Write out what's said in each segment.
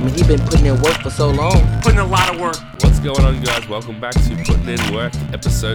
I mean, he been putting in work for so long. Putting a lot of work. What's going on, guys? Welcome back to Putting In Work, episode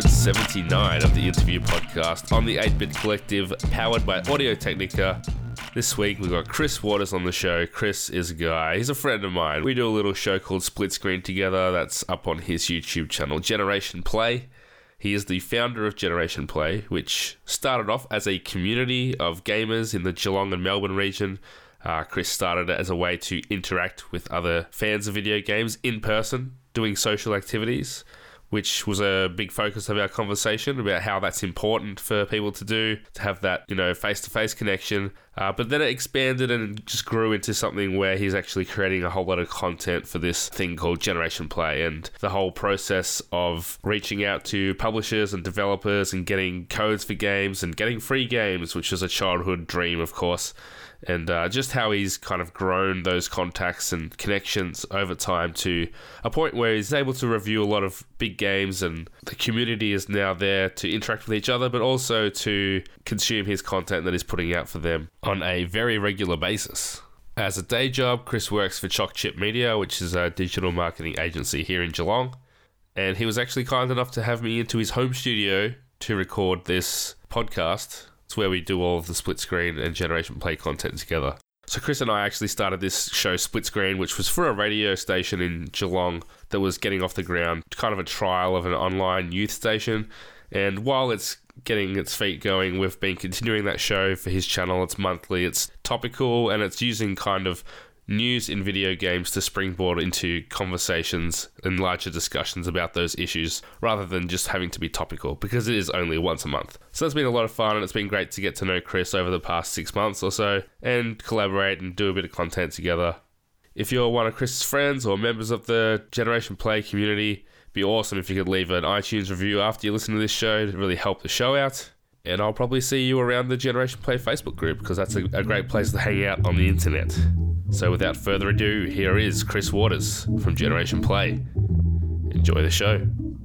79 of the interview podcast on the 8-Bit Collective, powered by Audio-Technica. This week, we've got Chris Waters on the show. Chris is a guy. He's a friend of mine. We do a little show called Split Screen together. That's up on his YouTube channel, Generation Play. He is the founder of Generation Play, which started off as a community of gamers in the Geelong and Melbourne region. Chris started it as a way to interact with other fans of video games in person, doing social activities, which was a big focus of our conversation about how that's important for people to do, to have that, face-to-face connection. But then it expanded and just grew into something where he's actually creating a whole lot of content for this thing called Generation Play. And the whole process of reaching out to publishers and developers and getting codes for games and getting free games, which was a childhood dream, of course. And just how he's kind of grown those contacts and connections over time to a point where he's able to review a lot of big games, and the community is now there to interact with each other, but also to consume his content that he's putting out for them on a very regular basis. As a day job, Chris works for Choc-Chip Media, which is a digital marketing agency here in Geelong. And he was actually kind enough to have me into his home studio to record this podcast. It's where we do all of the Split Screen and Generation Play content together. So Chris and I actually started this show Split Screen, which was for a radio station in Geelong that was getting off the ground, kind of a trial of an online youth station. And while it's getting its feet going, we've been continuing that show for his channel. It's monthly, it's topical, and it's using kind of news in video games to springboard into conversations and larger discussions about those issues, rather than just having to be topical, because it is only once a month. So that's been a lot of fun, and it's been great to get to know Chris over the past 6 months or so and collaborate and do a bit of content together. If you're one of Chris's friends or members of the Generation Play community, it'd be awesome if you could leave an iTunes review after you listen to this show to really help the show out. And I'll probably see you around the Generation Play Facebook group, because that's a great place to hang out on the internet. So without further ado, here is Chris Waters from Generation Play. Enjoy the show.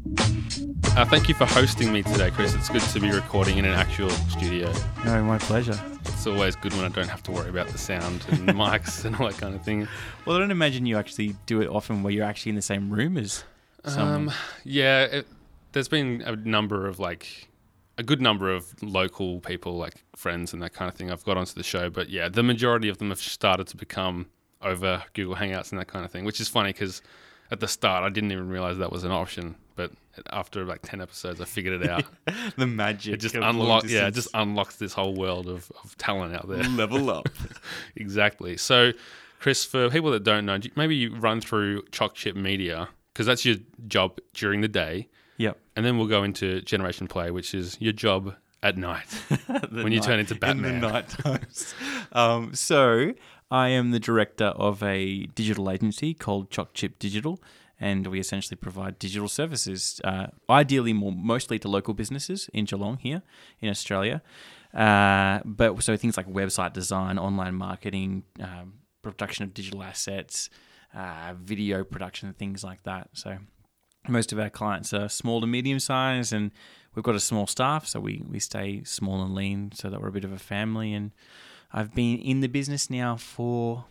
Thank you for hosting me today, Chris. It's good to be recording in an actual studio. No, my pleasure. It's always good when I don't have to worry about the sound and mics and all that kind of thing. Well, I don't imagine you actually do it often where you're actually in the same room as someone. There's been a good number of local people, like friends and that kind of thing, I've got onto the show. But yeah, the majority of them have started to become over Google Hangouts and that kind of thing, which is funny because at the start I didn't even realize that was an option. But after like 10 episodes, I figured it out. The magic. It just unlocks this whole world of talent out there. Level up. Exactly. So, Chris, for people that don't know, maybe you run through Choc-Chip Media, because that's your job during the day. Yep. And then we'll go into Generation Play, which is your job at night when you turn into Batman. In the night times. So I am the director of a digital agency called Choc-Chip Digital, and we essentially provide digital services, ideally mostly to local businesses in Geelong here in Australia. But so things like website design, online marketing, production of digital assets, video production, things like that. So most of our clients are small to medium size, and we've got a small staff, so we stay small and lean so that we're a bit of a family. And I've been in the business now for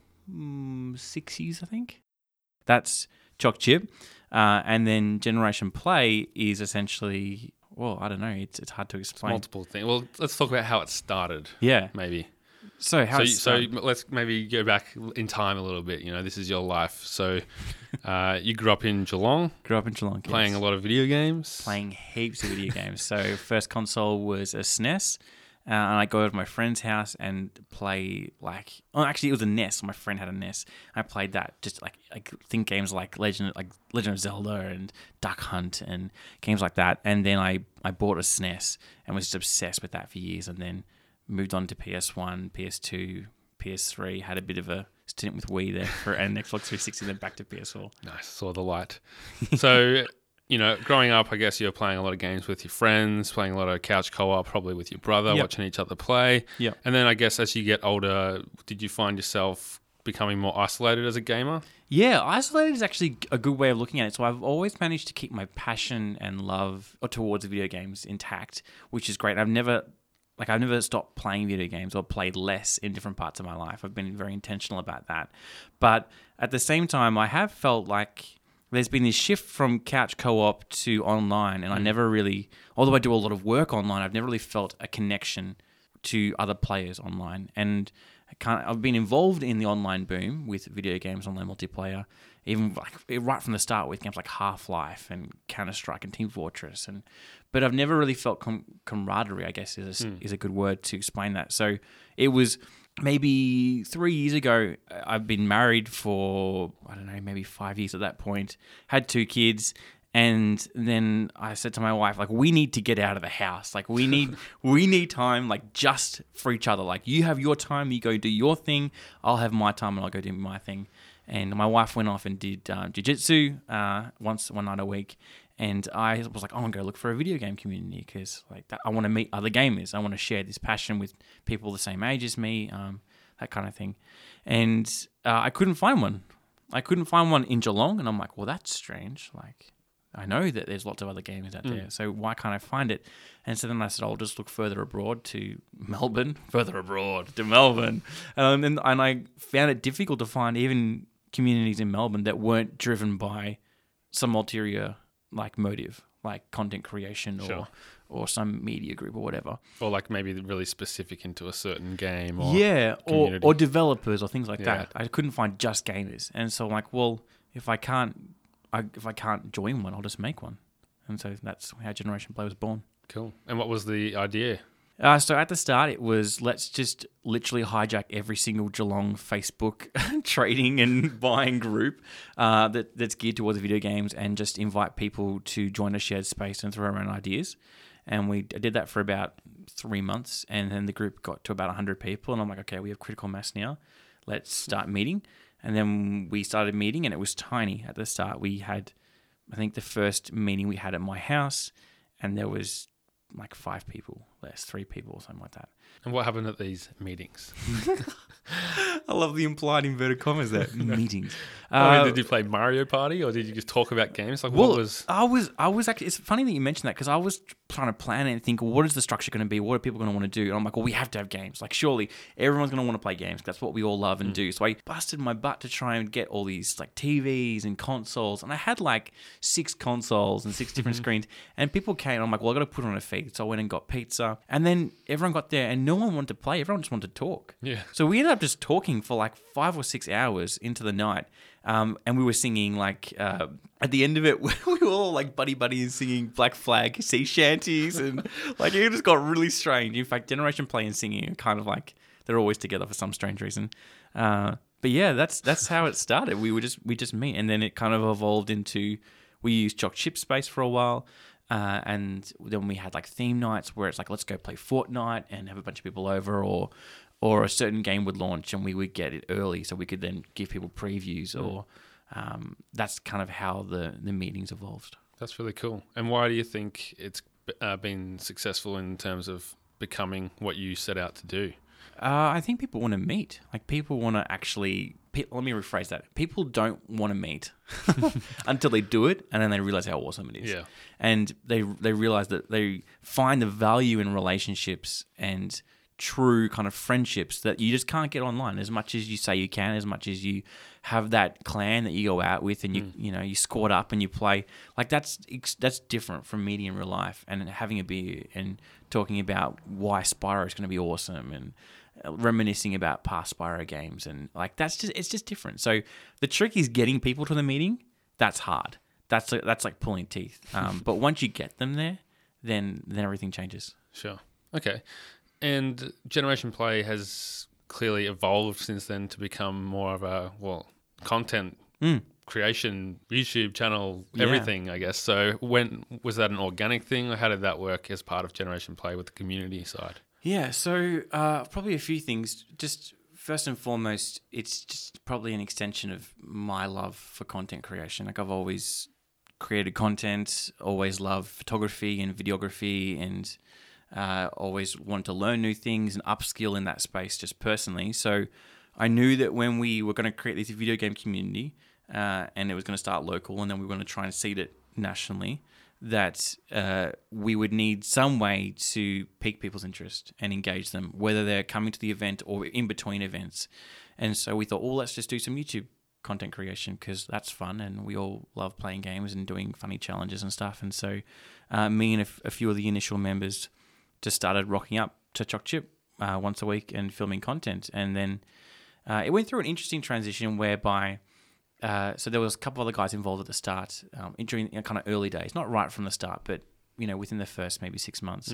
6 years, I think. That's Choc-Chip. And then Generation Play is essentially, well, I don't know, it's hard to explain. Multiple things. Well, let's talk about how it started. Yeah. Maybe. So let's maybe go back in time a little bit. This is your life. So you grew up in Geelong. Playing a lot of video games. Playing heaps of video games. So first console was a SNES. And I go to my friend's house and play actually it was a NES. My friend had a NES. I played that, just I think games like Legend of Zelda and Duck Hunt and games like that. And then I bought a SNES and was just obsessed with that for years, and then moved on to PS1, PS2, PS3, had a bit of a stint with Wii there and Xbox 360, then back to PS4. Nice, saw the light. So, growing up, I guess you were playing a lot of games with your friends, playing a lot of couch co-op, probably with your brother, watching each other play. Yep. And then I guess as you get older, did you find yourself becoming more isolated as a gamer? Yeah, isolated is actually a good way of looking at it. So I've always managed to keep my passion and love towards video games intact, which is great. Like, I've never stopped playing video games or played less in different parts of my life. I've been very intentional about that. But at the same time, I have felt like there's been this shift from couch co-op to online, and I never really, although I do a lot of work online, I've never really felt a connection to other players online. And I've been involved in the online boom with video games, online multiplayer, even like right from the start with games like Half-Life and Counter-Strike and Team Fortress, but I've never really felt camaraderie, I guess is a good word to explain that. So it was maybe 3 years ago. I've been married for, I don't know, maybe 5 years at that point, had 2 kids. And then I said to my wife, like, we need to get out of the house. Like, we need time, like, just for each other. Like, you have your time, you go do your thing. I'll have my time and I'll go do my thing. And my wife went off and did jiu-jitsu one night a week. And I was like, I want to go look for a video game community because, like, I want to meet other gamers. I want to share this passion with people the same age as me, that kind of thing. And I couldn't find one. I couldn't find one in Geelong. And I'm like, well, that's strange. Like, I know that there's lots of other gamers out there, so why can't I find it? And so then I said, I'll just look further abroad to Melbourne. And I found it difficult to find even communities in Melbourne that weren't driven by some ulterior like motive, like content creation or some media group or whatever. Or like maybe really specific into a certain game or community. or developers or things like that. I couldn't find just gamers. And so I'm like, well, if I can't join one, I'll just make one. And so that's how Generation Play was born. Cool. And what was the idea? So at the start, it was let's just literally hijack every single Geelong Facebook trading and buying group that's geared towards video games and just invite people to join a shared space and throw around ideas. And we did that for about 3 months, and then the group got to about 100 people. And I'm like, okay, we have critical mass now. Let's start meeting. And then we started meeting, and it was tiny at the start. We had, I think the first meeting we had at my house, and there was like 5 people, less 3 people or something like that. And what happened at these meetings? I love the implied inverted commas there. Meetings. Did you play Mario Party or did you just talk about games? Like, what was... I was actually... It's funny that you mentioned that because I was trying to plan it and think, what is the structure going to be? What are people going to want to do? And I'm like, well, we have to have games. Like, surely everyone's going to want to play games. That's what we all love and do. So I busted my butt to try and get all these like TVs and consoles. And I had like 6 consoles and 6 different screens. And people came and I'm like, well, I got to put it on a feed. So I went and got pizza. And then everyone got there and no one wanted to play. Everyone just wanted to talk. Yeah. So we ended up just talking for like 5 or 6 hours into the night. And we were singing like, at the end of it, we were all like buddy and singing Black Flag sea shanties. And like, it just got really strange. In fact, Generation Play and singing are kind of like, they're always together for some strange reason. But yeah, that's how it started. We just meet. And then it kind of evolved into, we used Choc Chip Space for a while. And then we had like theme nights where it's like, let's go play Fortnite and have a bunch of people over, or a certain game would launch and we would get it early so we could then give people previews, or that's kind of how the meetings evolved. That's really cool. And why do you think it's been successful in terms of becoming what you set out to do? I think people want to meet. Like, people want to actually... let me rephrase that. People don't want to meet until they do it, and then they realize how awesome it is. Yeah. And they realize that they find the value in relationships and true kind of friendships that you just can't get online. As much as you say you can, as much as you have that clan that you go out with and you squad up and you play, like that's different from meeting in real life and having a beer and talking about why Spyro is going to be awesome and reminiscing about past Spyro games, and like it's just different. So the trick is getting people to the meeting. That's hard. That's like pulling teeth. But once you get them there, then everything changes. Sure. Okay. And Generation Play has clearly evolved since then to become more of a content creation, YouTube channel, everything, I guess. So when was that an organic thing, or how did that work as part of Generation Play with the community side? Yeah, so probably a few things. Just first and foremost, it's just probably an extension of my love for content creation. Like, I've always created content, always loved photography and videography, and always wanted to learn new things and upskill in that space just personally. So I knew that when we were going to create this video game community and it was going to start local and then we were going to try and seed it nationally, that we would need some way to pique people's interest and engage them, whether they're coming to the event or in between events. And so we thought, well, let's just do some YouTube content creation because that's fun and we all love playing games and doing funny challenges and stuff. And so me and a few of the initial members just started rocking up to Choc Chip once a week and filming content. And then it went through an interesting transition whereby so there was a couple of other guys involved at the start during kind of early days, not right from the start, but within the first maybe 6 months.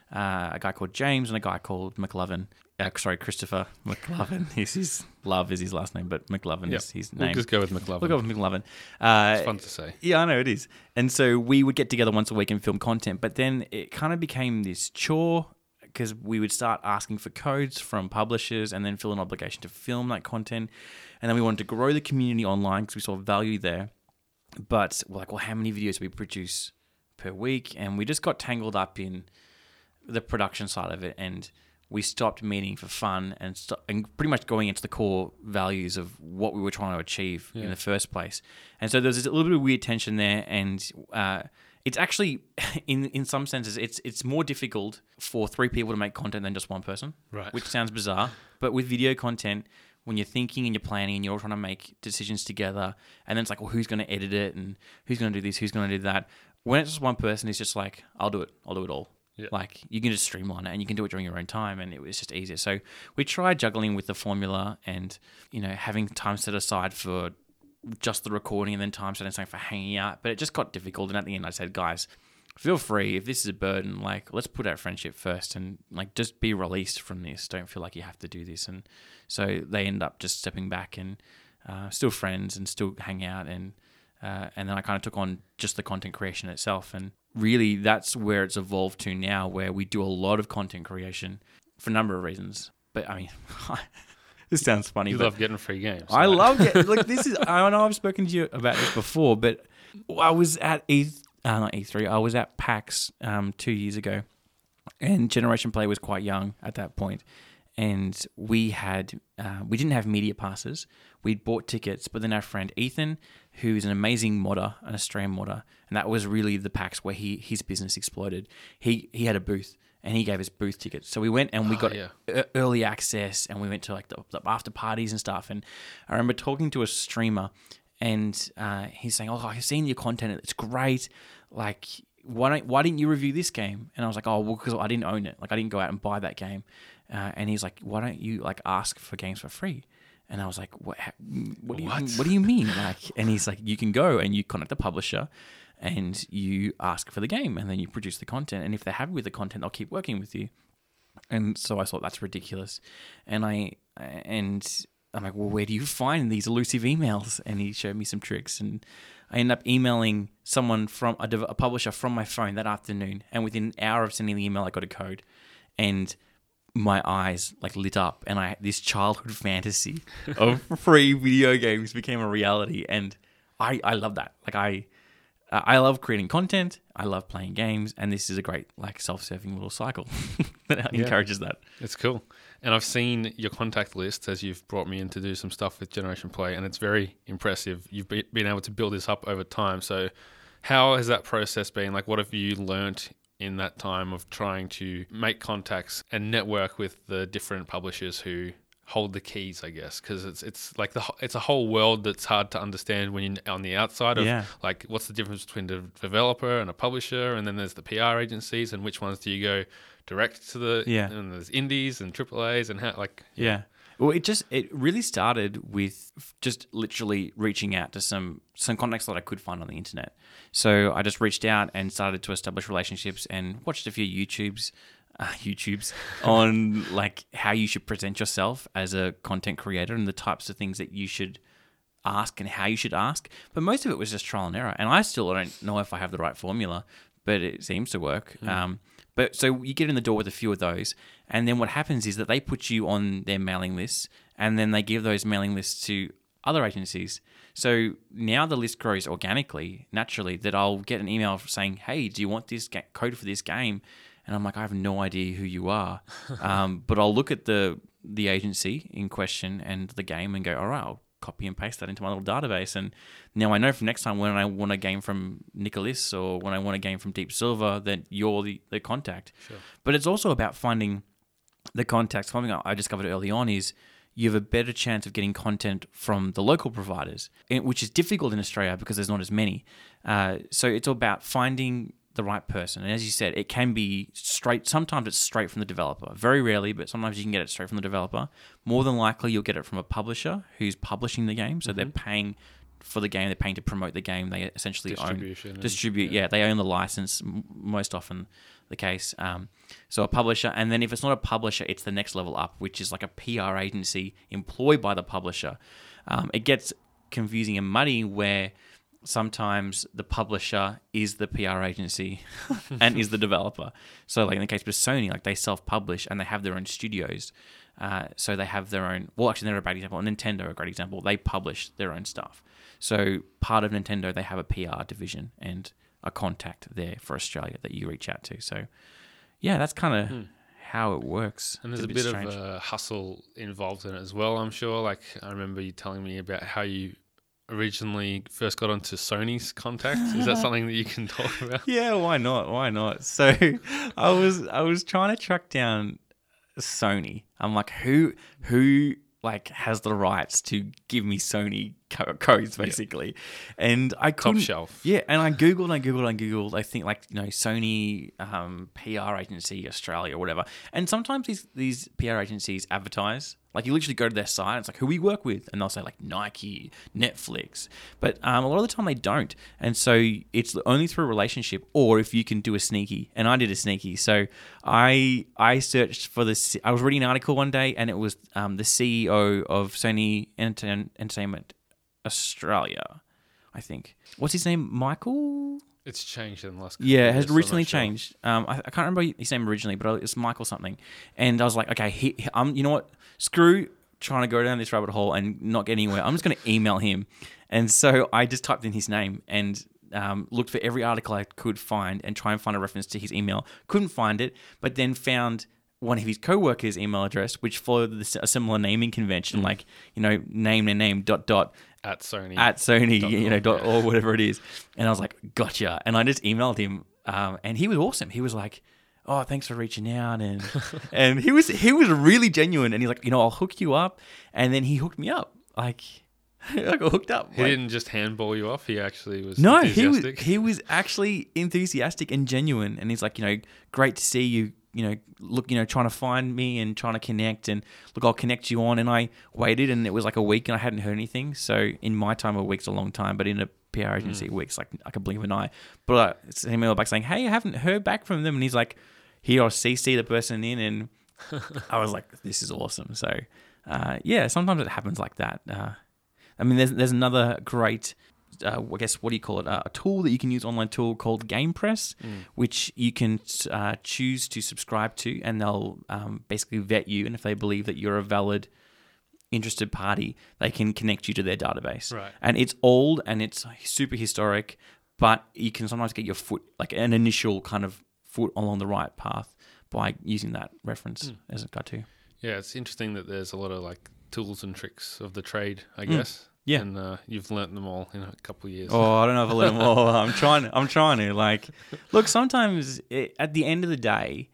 A guy called James and a guy called McLovin. Christopher McLovin. Love is his last name, but McLovin is his name. We'll just go with McLovin. We'll go with McLovin. It's fun to say. Yeah, I know it is. And so we would get together once a week and film content, but then it kind of became this chore because we would start asking for codes from publishers and then feel an obligation to film that content. And then we wanted to grow the community online because we saw value there. But we're like, well, how many videos do we produce per week? And we just got tangled up in the production side of it, and we stopped meeting for fun and pretty much going into the core values of what we were trying to achieve in the first place. And so there's a little bit of weird tension there, and it's actually, in some senses, it's more difficult for 3 people to make content than just one person, right? Which sounds bizarre, but with video content, when you're thinking and you're planning and you're all trying to make decisions together, and then it's like, well, who's going to edit it and who's going to do this, who's going to do that? When it's just one person, it's just like, I'll do it all. Yeah. Like, you can just streamline it and you can do it during your own time, and it was just easier. So we tried juggling with the formula and, having time set aside for just the recording and then time set aside for hanging out. But it just got difficult. And at the end, I said, guys, feel free. If this is a burden, like, let's put out friendship first and, like, just be released from this. Don't feel like you have to do this. And so they end up just stepping back and still friends and still hang out. And then I kind of took on just the content creation itself. And really, that's where it's evolved to now, where we do a lot of content creation for a number of reasons. But, I mean, this sounds funny. You love getting free games. I love it. Like, this is, I know I've spoken to you about this before, but I was at not E3, I was at PAX 2 years ago, and Generation Play was quite young at that point. And we didn't have media passes. We'd bought tickets, but then our friend Ethan, who's an amazing modder, an Australian modder, and that was really the PAX where his business exploded. He had a booth, and he gave us booth tickets. So we went and we got early access, and we went to like the after parties and stuff. And I remember talking to a streamer, and he's saying, "Oh, I've seen your content. It's great. Like, why didn't you review this game?" And I was like, "Oh, well, because I didn't own it. Like, I didn't go out and buy that game." And he's like, "Why don't you like ask for games for free?" And I was like, "What do you mean?" Like, and he's like, "You can go and you contact the publisher, and you ask for the game, and then you produce the content. And if they're happy with the content, they'll keep working with you." And so I thought that's ridiculous. And I'm like, "Well, where do you find these elusive emails?" And he showed me some tricks, and I ended up emailing someone from a publisher from my phone that afternoon. And within an hour of sending the email, I got a code, and my eyes like lit up, and this childhood fantasy of free video games became a reality. And I love that. Like, I love creating content. I love playing games, and this is a great like self-serving little cycle that encourages that. It's cool. And I've seen your contact list as you've brought me in to do some stuff with Generation Play, and it's very impressive. You've been able to build this up over time. So how has that process been? Like, what have you learnt in that time of trying to make contacts and network with the different publishers who hold the keys, I guess? Because it's like it's a whole world that's hard to understand when you're on the outside of like, what's the difference between the developer and a publisher, and then there's the PR agencies, and which ones do you go direct to and there's indies and AAAs and how Well, it really started with just literally reaching out to some contacts that I could find on the internet. So I just reached out and started to establish relationships and watched a few YouTubes on like how you should present yourself as a content creator and the types of things that you should ask and how you should ask. But most of it was just trial and error. And I still don't know if I have the right formula, but it seems to work. But so you get in the door with a few of those, and then what happens is that they put you on their mailing lists, and then they give those mailing lists to other agencies. So now the list grows organically, naturally, that I'll get an email saying, "Hey, do you want this code for this game?" And I'm like, "I have no idea who you are." But I'll look at the agency in question and the game and go, "All right, I'll copy and paste that into my little database. And now I know from next time when I want a game from Nicholas or when I want a game from Deep Silver that you're the contact. Sure. But it's also about finding the contacts. Something I discovered early on is you have a better chance of getting content from the local providers, which is difficult in Australia because there's not as many. So it's all about finding the right person. And as you said, it can be straight. Sometimes it's straight from the developer. Very rarely, but sometimes you can get it straight from the developer. More than likely, you'll get it from a publisher who's publishing the game. So they're paying for the game. They're paying to promote the game. They essentially distribute. Yeah, they own the license, most often the case. So a publisher, and then if it's not a publisher, it's the next level up, which is like a PR agency employed by the publisher. It gets confusing and muddy where sometimes the publisher is the PR agency and is the developer. So like in the case of Sony, like they self-publish and they have their own studios. So they have their own, well, actually they're a bad example. Nintendo, a great example. They publish their own stuff. So part of Nintendo, they have a PR division and a contact there for Australia that you reach out to. So yeah, that's kind of how it works. And there's a bit of a hustle involved in it as well, I'm sure. Like I remember you telling me about how you originally first got onto Sony's contact. Is that something that you can talk about? Yeah, why not? So I was trying to track down Sony. I'm like, who like has the rights to give me Sony codes basically? And I couldn't. Top shelf. Yeah, and I googled. I think like Sony PR agency Australia or whatever. And sometimes these PR agencies advertise. Like you literally go to their site, it's like who we work with, and they'll say like Nike, Netflix, but a lot of the time they don't, and so it's only through a relationship or if you can do a sneaky. And I did a sneaky, so I searched for this. I was reading an article one day, and it was the CEO of Sony Entertainment Australia, I think. What's his name? Michael. It's changed in the last couple Yeah, it of has years, recently I'm not sure. changed. I can't remember his name originally, but it's Michael something. And I was like, okay, you know what? Screw trying to go down this rabbit hole and not get anywhere. I'm just going to email him. And so I just typed in his name and looked for every article I could find and try and find a reference to his email. Couldn't find it, but then found one of his co-workers' email address, which followed a similar naming convention, like, name their name, ... At Sony. or whatever it is. And I was like, gotcha. And I just emailed him, and he was awesome. He was like, oh, thanks for reaching out. And and he was really genuine. And he's like, I'll hook you up. And then he hooked me up. Like, I got hooked up. He didn't just handball you off. He actually was No, enthusiastic. he was actually enthusiastic and genuine. And he's like, great to see you. Look, trying to find me and trying to connect, and look, I'll connect you on. And I waited, and it was like a week and I hadn't heard anything. So in my time, a week's a long time, but in a PR agency, a week's like a blink of an eye. But I sent him email back saying, hey, I haven't heard back from them. And he's like, here, I'll CC the person in. And I was like, this is awesome. So yeah, sometimes it happens like that. I mean, there's another great, I guess, what do you call it? A tool that you can use, online tool called GamePress, which you can choose to subscribe to, and they'll basically vet you. And if they believe that you're a valid, interested party, they can connect you to their database. Right. And it's old and it's super historic, but you can sometimes get your foot, like an initial kind of foot along the right path by using that reference as a go-to. Yeah, it's interesting that there's a lot of like tools and tricks of the trade, I guess. Yeah. And you've learnt them all in a couple of years. Oh, I don't know if I learned them all. I'm trying to. Like, look, sometimes at the end of the day,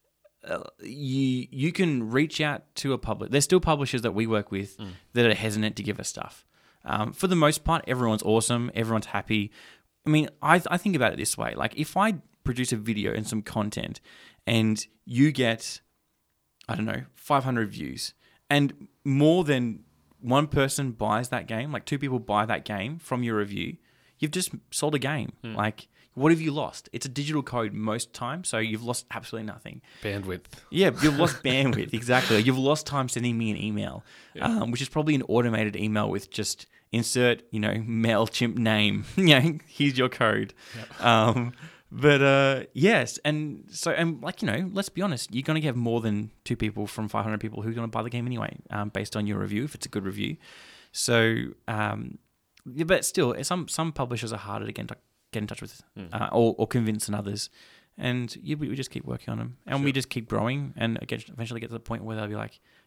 you can reach out to a public. There's still publishers that we work with that are hesitant to give us stuff. For the most part, everyone's awesome. Everyone's happy. I mean, I think about it this way. Like, if I produce a video and some content and you get, I don't know, 500 views and more than one person buys that game, like 2 people buy that game from your review, you've just sold a game. Like, what have you lost? It's a digital code most times, so you've lost absolutely nothing. Bandwidth. Yeah, you've lost bandwidth, exactly. You've lost time sending me an email, which is probably an automated email with just insert, MailChimp name. Here's your code. Yep. But yes, and so, and like, let's be honest, you're going to have more than 2 people from 500 people who are going to buy the game anyway, based on your review, if it's a good review. So, but still, some publishers are harder to get in touch with, or convince than others. And we just keep working on them, and we just keep growing, and eventually get to the point where they'll be like,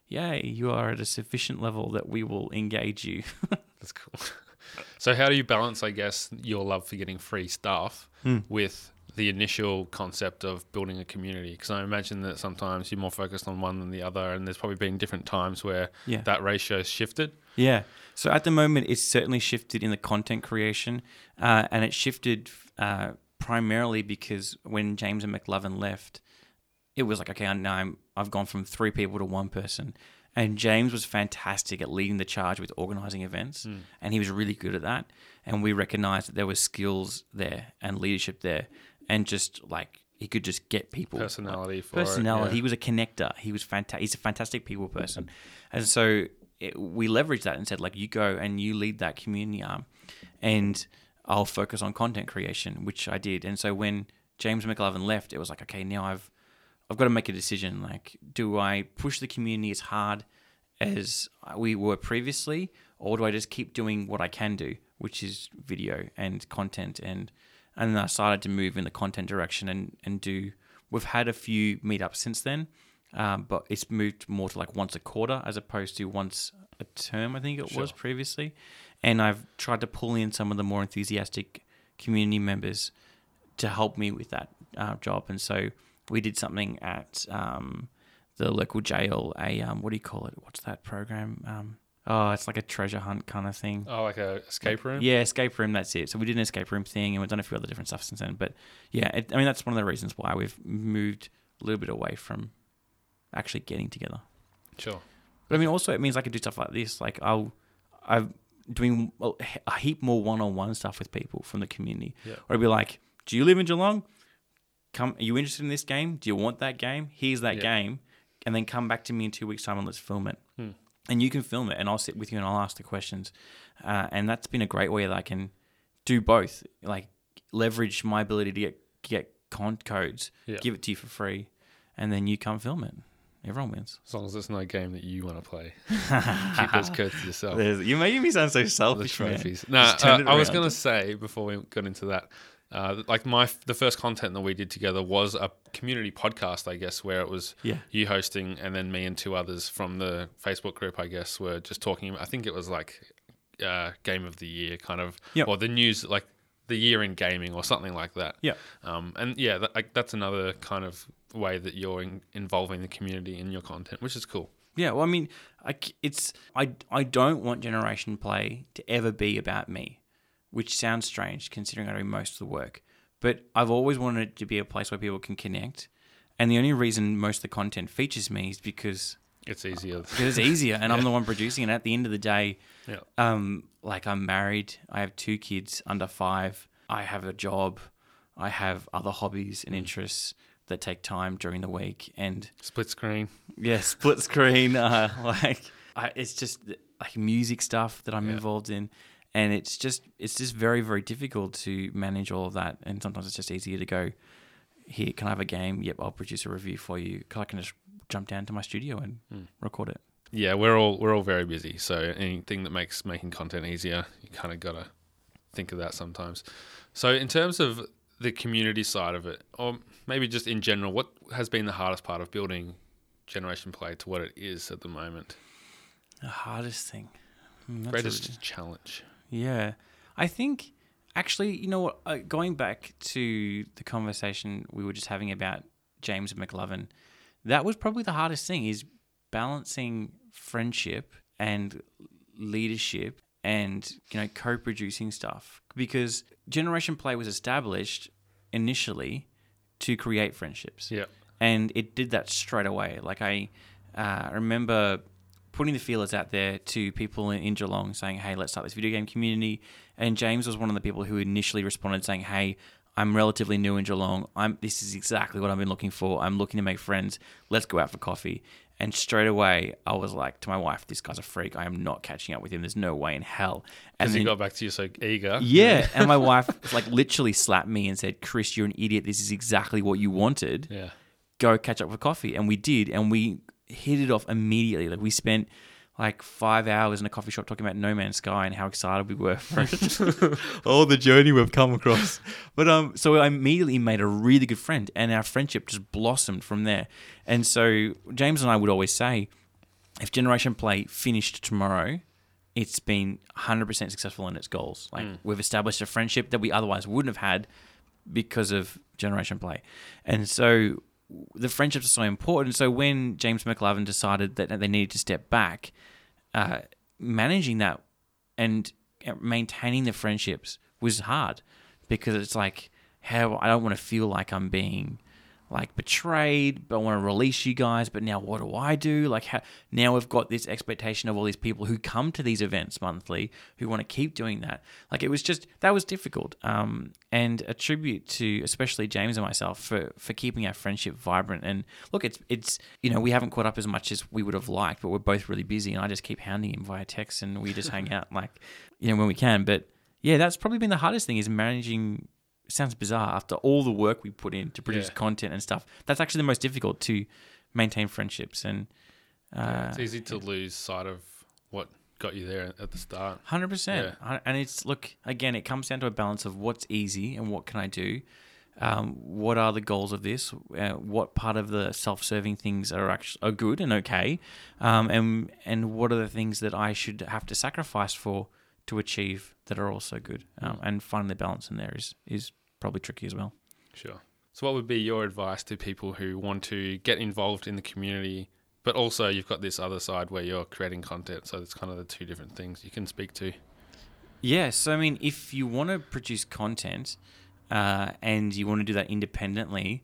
yay, you are at a sufficient level that we will engage you. That's cool. So how do you balance, I guess, your love for getting free stuff with the initial concept of building a community? Because I imagine that sometimes you're more focused on one than the other, and there's probably been different times where that ratio's shifted. Yeah. So at the moment, it's certainly shifted in the content creation, and it shifted primarily because when James and McLovin left, it was like, okay, now I've gone from 3 people to 1 person. And James was fantastic at leading the charge with organising events, and he was really good at that. And we recognised that there were skills there and leadership there, and just like he could just get people Personality. He was a connector. He was fantastic. He's a fantastic people person, and so we leveraged that and said, like, you go and you lead that community arm, and I'll focus on content creation, which I did. And so when James McLovin left, it was like, okay, now I've got to make a decision. Like, do I push the community as hard as we were previously, or do I just keep doing what I can do, which is video and content? And then I started to move in the content direction and do. We've had a few meetups since then, but it's moved more to like once a quarter as opposed to once a term, I think it was previously. And I've tried to pull in some of the more enthusiastic community members to help me with that job. And so we did something at the local jail, what do you call it? What's that program? It's like a treasure hunt kind of thing. Oh, like a escape room? Yeah, escape room, that's it. So we did an escape room thing, and we've done a few other different stuff since then. But yeah, that's one of the reasons why we've moved a little bit away from actually getting together. Sure. But I mean, also it means I could do stuff like this. Like I'm doing a heap more one-on-one stuff with people from the community. Yeah. Or I'd be like, do you live in Geelong? Are you interested in this game? Do you want that game? Here's that game. And then come back to me in 2 weeks' time and let's film it. And you can film it, and I'll sit with you and I'll ask the questions. And that's been a great way that I can do both, like leverage my ability to get codes, give it to you for free, and then you come film it. Everyone wins. As long as it's not a game that you want to play. Keep those codes to yourself. You making me sound so selfish, The trophies. man. No, I was going to say, before we got into that, the first content that we did together was a community podcast, I guess, where it was you hosting and then me and 2 others from the Facebook group, I guess, were just talking. I think it was like game of the year kind of, or the news, like the year in gaming or something like that. Yeah. That's another kind of way that you're involving the community in your content, which is cool. Yeah, well, I mean, I don't want Generation Play to ever be about me, which sounds strange considering I do most of the work. But I've always wanted it to be a place where people can connect. And the only reason most of the content features me is because it's easier. It's easier, and I'm the one producing it. At the end of the day, like I'm married, I have 2 kids under 5, I have a job, I have other hobbies and interests that take time during the week, and split screen. Yeah, split screen. It's just like music stuff that I'm involved in. And it's just very, very difficult to manage all of that. And sometimes it's just easier to go, here, can I have a game? Yep, I'll produce a review for you. I can just jump down to my studio and record it. Yeah, we're all very busy. So anything that makes making content easier, you kind of got to think of that sometimes. So in terms of the community side of it, or maybe just in general, what has been the hardest part of building Generation Play to what it is at the moment? The hardest thing? Greatest challenge? Yeah, I think actually, you know what? Going back to the conversation we were just having about James and McLovin, that was probably the hardest thing: is balancing friendship and leadership, and co-producing stuff. Because Generation Play was established initially to create friendships, and it did that straight away. Like I remember putting the feelers out there to people in Geelong saying, hey, let's start this video game community. And James was one of the people who initially responded saying, hey, I'm relatively new in Geelong. This is exactly what I've been looking for. I'm looking to make friends. Let's go out for coffee. And straight away, I was like to my wife, this guy's a freak. I am not catching up with him. There's no way in hell. And then he got back to you so eager. Yeah. And my wife literally slapped me and said, Chris, you're an idiot. This is exactly what you wanted. Yeah. Go catch up for coffee. And we did. And we hit it off immediately. Like we spent 5 hours in a coffee shop talking about No Man's Sky and how excited we were for it. All the journey we've come across. But so I immediately made a really good friend, and our friendship just blossomed from there. And so James and I would always say, if Generation Play finished tomorrow, it's been 100% successful in its goals. Like we've established a friendship that we otherwise wouldn't have had because of Generation Play. And so the friendships are so important. So when James McLavin decided that they needed to step back, managing that and maintaining the friendships was hard, because it's like, how I don't want to feel like I'm being like betrayed, but I want to release you guys, but now what do I do? Like, now we've got this expectation of all these people who come to these events monthly who want to keep doing that. Like, it was just, that was difficult. And a tribute to especially James and myself for keeping our friendship vibrant. And look, it's we haven't caught up as much as we would have liked, but we're both really busy, and I just keep hounding him via text, and we just hang out like, when we can. But yeah, that's probably been the hardest thing, is managing. Sounds bizarre, after all the work we put in to produce content and stuff. That's actually the most difficult, to maintain friendships. And it's easy to lose sight of what got you there at the start. 100%. And it's, look, again, it comes down to a balance of what's easy and what can I do. What are the goals of this? What part of the self-serving things are good and okay? And what are the things that I should have to sacrifice for to achieve that are also good? And finding the balance in there is probably tricky as well. Sure. So what would be your advice to people who want to get involved in the community, but also you've got this other side where you're creating content, so it's kind of the two different things you can speak to? Yeah, so I mean, if you want to produce content and you want to do that independently,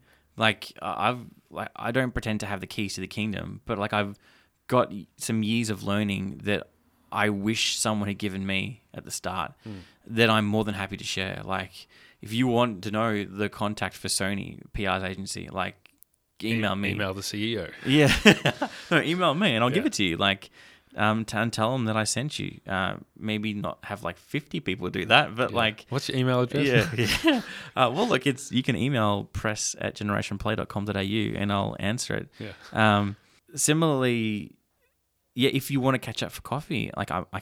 I don't pretend to have the keys to the kingdom, but like, I've got some years of learning that I wish someone had given me at the start, that I'm more than happy to share. Like, if you want to know the contact for Sony PR's agency, like, email me. Email the CEO. Yeah. No, email me and I'll give it to you. Like, and tell them that I sent you. Maybe not have like 50 people do that, but like... What's your email address? Yeah. Well, look, you can email press@generationplay.com.au and I'll answer it. Yeah. Similarly... Yeah, if you want to catch up for coffee,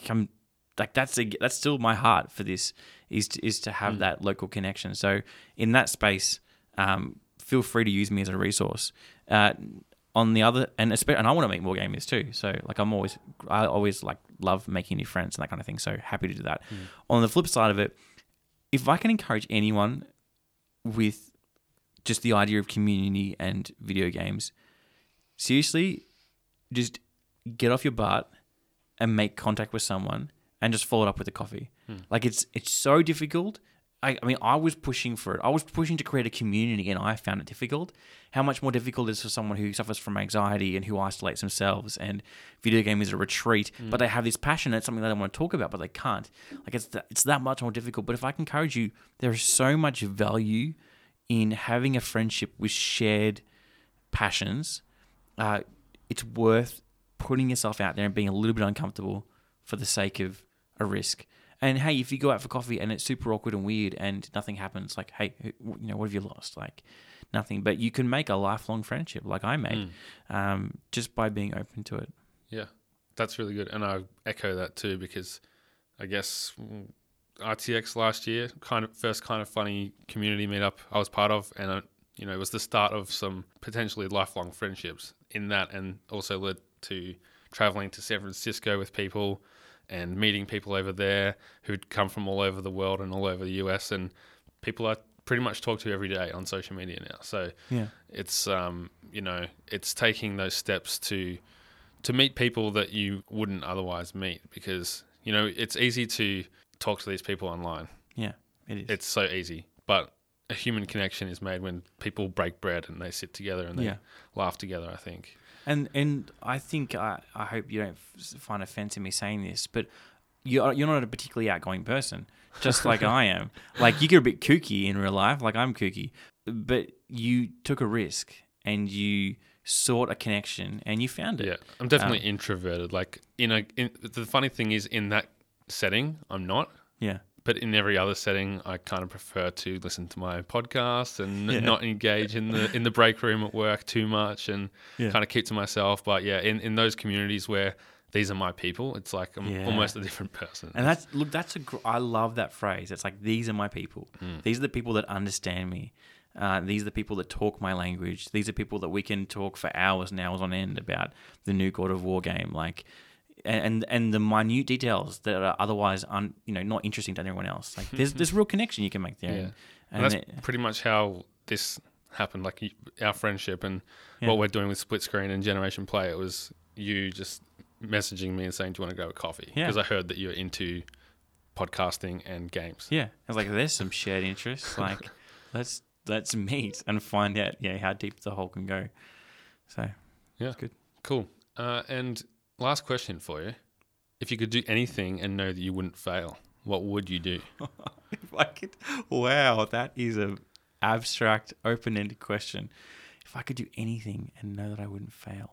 that's still my heart for this, is to have that local connection. So in that space, feel free to use me as a resource. On the other, and I want to meet more gamers too. So like, I always like love making new friends and that kind of thing. So happy to do that. On the flip side of it, if I can encourage anyone with just the idea of community and video games, seriously, just get off your butt and make contact with someone and just follow it up with a coffee. Like, it's so difficult. I mean, I was pushing for it. I was pushing to create a community, and I found it difficult. How much more difficult it is for someone who suffers from anxiety and who isolates themselves, and video game is a retreat, but they have this passion. It's something that they want to talk about, but they can't. Like, it's that much more difficult. But if I can encourage you, there is so much value in having a friendship with shared passions. It's worth putting yourself out there and being a little bit uncomfortable for the sake of a risk. And hey, if you go out for coffee and it's super awkward and weird and nothing happens, like, hey, what have you lost? Like, nothing. But you can make a lifelong friendship, like I made, just by being open to it. Yeah, that's really good. And I echo that too, because I guess RTX last year, first funny community meetup I was part of, and it was the start of some potentially lifelong friendships in that, and also led to traveling to San Francisco with people and meeting people over there who'd come from all over the world and all over the US, and people I pretty much talk to every day on social media now. So it's it's taking those steps to meet people that you wouldn't otherwise meet, because it's easy to talk to these people online. Yeah, it is. It's so easy, but a human connection is made when people break bread and they sit together and they laugh together, I think. And I think, I hope you don't find offense in me saying this, but you're not a particularly outgoing person, just like I am. Like, you get a bit kooky in real life, like I'm kooky, but you took a risk and you sought a connection and you found it. Yeah, I'm definitely introverted. Like, the funny thing is, in that setting, I'm not. Yeah. But in every other setting, I kind of prefer to listen to my podcast and not engage in the break room at work too much, and kind of keep to myself. But yeah, in those communities where these are my people, it's like I'm almost a different person. And I love that phrase. It's like, these are my people. These are the people that understand me. These are the people that talk my language. These are people that we can talk for hours and hours on end about the new God of War game, like, and the minute details that are otherwise not interesting to everyone else. Like, there's real connection you can make there. Yeah. And And that's pretty much how this happened, like our friendship and what we're doing with Split Screen and Generation Play. It was you just messaging me and saying, do you want to grab a coffee? Yeah. Because I heard that you're into podcasting and games. Yeah, I was like, there's some shared interests. Like, let's meet and find out, how deep the hole can go. So, Yeah, good. Cool. And last question for you: if you could do anything and know that you wouldn't fail, what would you do? If I could, wow, that is a abstract, open-ended question. If I could do anything and know that I wouldn't fail,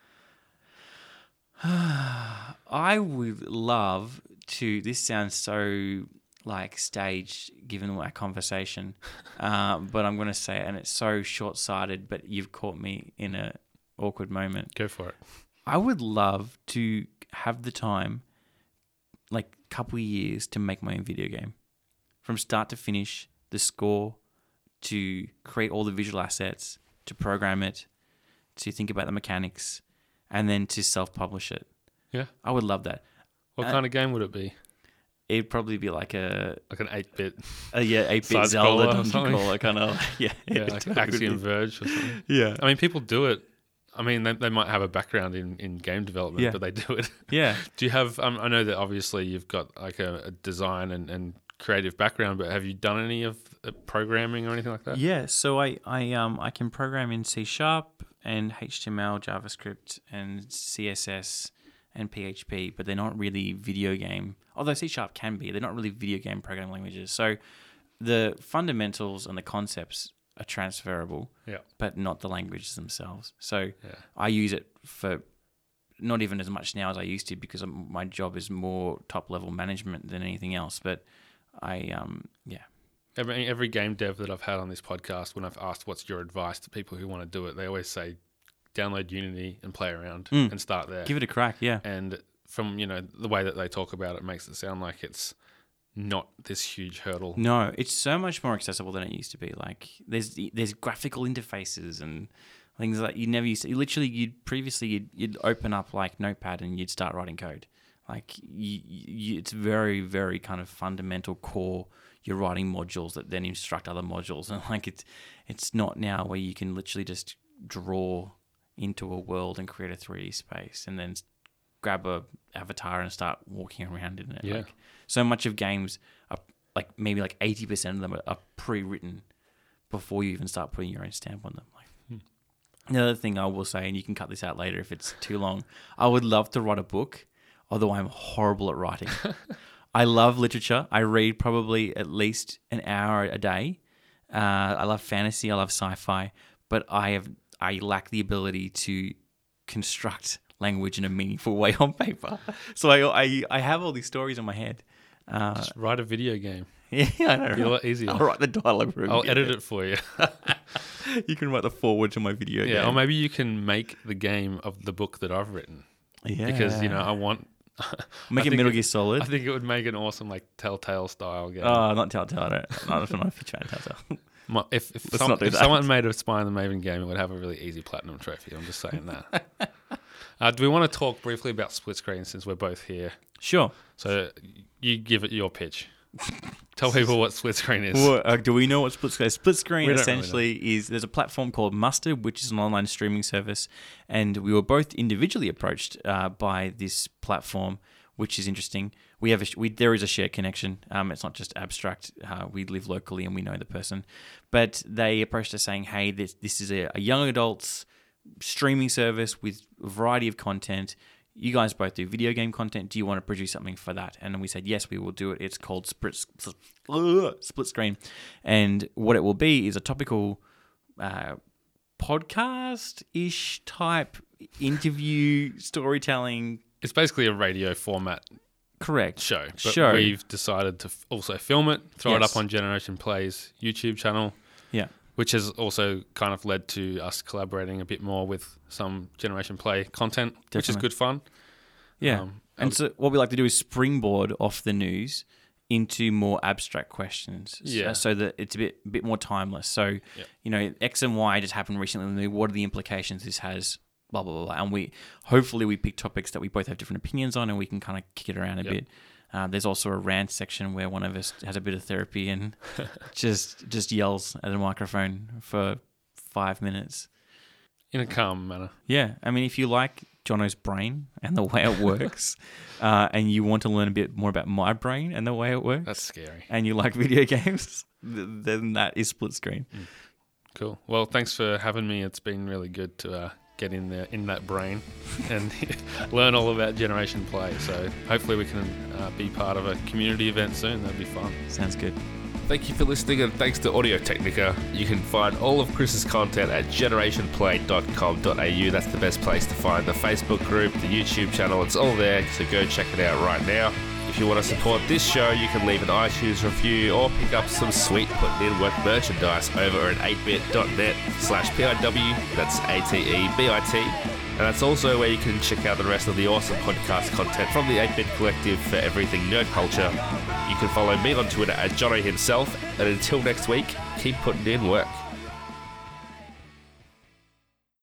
I would love to. This sounds so like staged, given our conversation, but I'm going to say it, and it's so short-sighted. But you've caught me in a awkward moment. Go for it. I would love to have the time, like a couple of years, to make my own video game. From start to finish, the score, to create all the visual assets, to program it, to think about the mechanics, and then to self-publish it. Yeah. I would love that. What kind of game would it be? It'd probably be like Like an 8-bit, 8-bit Side-scroller Zelda or Donkey something? Crawler kind of, yeah, like Axiom Verge or something. Yeah. I mean, people do it. I mean, they might have a background in game development, Yeah. but they do it. Yeah. Do you have? I know that obviously you've got like a design and creative background, but have you done any of programming or anything like that? Yeah, so I can program in C# and HTML, JavaScript, and CSS and PHP, but they're not really video game. Although C# can be, they're not really video game programming languages. So the fundamentals and the concepts are transferable, Yeah. but not the languages themselves. So Yeah. I use it for not even as much now as I used to, because my job is more top level management than anything else. But Every game dev that I've had on this podcast, when I've asked what's your advice to people who want to do it, they always say, download Unity and play around and start there. give it a crack. Yeah. And from the way that they talk about it makes it sound like it's not this huge hurdle. No, it's so much more accessible than it used to be. Like there's graphical interfaces and things that you never used to. You'd open up like Notepad and you'd start writing code. Like it's very, very kind of fundamental core. You're writing modules that then instruct other modules, and like it's not now where you can literally just draw into a world and create a 3D space and then grab a avatar and start walking around in it. Yeah. Like, so much of games are like maybe like 80% of them are pre-written before you even start putting your own stamp on them. Like the other thing I will say, and you can cut this out later if it's too long, I would love to write a book, although I'm horrible at writing. I love literature. I read probably at least an hour a day. I love fantasy. I love sci-fi, but I lack the ability to construct language in a meaningful way on paper. So I have all these stories in my head. Just write a video game. Yeah, I know. It'll be a lot easier. I'll write the dialogue. For a I'll video edit game. it for you. You can write the forward to my video game. Yeah, or maybe you can make the game of the book that I've written. Yeah. Because, I want... Make I it think Metal Gear Solid. I think it would make an awesome, like, Telltale style game. Not Telltale. I don't know if you're trying Telltale. If not do that. someone made a Spy and the Maven game, it would have a really easy platinum trophy. I'm just saying that. Do we want to talk briefly about Split Screen since we're both here? Sure. So you give it your pitch. Tell people what Split Screen is. Well, do we know what Split Screen is? Split Screen We don't essentially is, there's a platform called Mustard, which is an online streaming service, and we were both individually approached by this platform, which is interesting. There is a shared connection. It's not just abstract. We live locally and we know the person, but they approached us saying, "Hey, this is a young adults streaming service with a variety of content. You guys both do video game content. Do you want to produce something for that?" And we said, yes, we will do it. It's called Split Screen. And what it will be is a topical podcast-ish type interview storytelling. It's basically a radio format Correct. show. But we've decided to also film it, throw it Yes. up on Generation Play's YouTube channel. Yeah. Which has also kind of led to us collaborating a bit more with some Generation Play content, which is Definitely. good fun. Yeah. And so what we like to do is springboard off the news into more abstract questions. Yeah. So that it's a bit more timeless. So, X and Y just happened recently. What are the implications this has? Blah, blah, blah. And hopefully we pick topics that we both have different opinions on and we can kind of kick it around a bit. There's also a rant section where one of us has a bit of therapy and just yells at a microphone for 5 minutes. In a calm manner. Yeah. I mean, if you like Jono's brain and the way it works, and you want to learn a bit more about my brain and the way it works, That's scary. and you like video games, then that is Split Screen. Cool. Well, thanks for having me. It's been really good to get in there, in that brain, and learn all about Generation Play. So hopefully we can be part of a community event soon. That'd be fun. Sounds good. Thank you for listening, and thanks to Audio Technica. You can find all of Chris's content at generationplay.com.au. That's the best place to find the Facebook group, the YouTube channel. It's all there, so go check it out right now. If you want to support this show, you can leave an iTunes review or pick up some sweet Putting In Work merchandise over at 8bit.net/PIW. That's ATEBIT. And that's also where you can check out the rest of the awesome podcast content from the 8-Bit Collective for everything nerd culture. You can follow me on Twitter at Jono himself. And until next week, keep putting in work.